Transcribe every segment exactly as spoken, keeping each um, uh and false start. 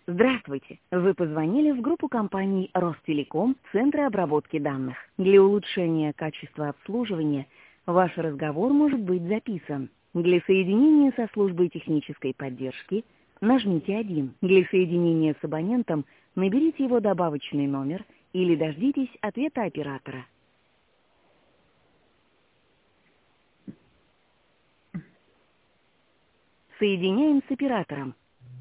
Здравствуйте! Вы позвонили в группу компаний Ростелеком Центры обработки данных. Для улучшения качества обслуживания ваш разговор может быть записан. Для соединения со службой технической поддержки нажмите один. Для соединения с абонентом наберите его добавочный номер или дождитесь ответа оператора. Соединяем с оператором.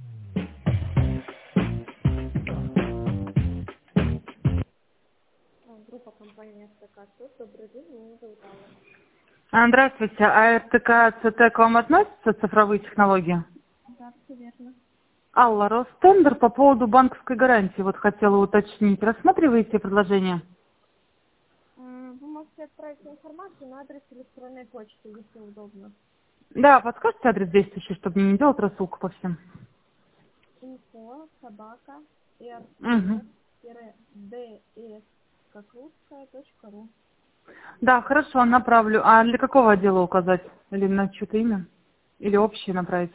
Группа компании РТК. Добрый день, меня зовут Алла. А, Здравствуйте. А РТК ЦТ к вам относятся, цифровые технологии? Да, все верно. Алла, Ростендер по поводу банковской гарантии. Вот хотела уточнить. Рассматриваете предложение? М, Вы можете отправить информацию на адрес электронной почты, если удобно. Да, подскажете адрес действующий, чтобы мне не делать рассылку по всем? Инфо, собака, Угу. р-дс, как русская, точка ру. Да, хорошо, направлю. А для какого отдела указать? Или на чье-то имя? Или общее направить?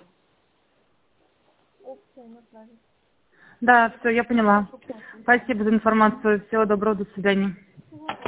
Опция направить. Да, все, я поняла. Спасибо за информацию. Всего доброго, до свидания. Всего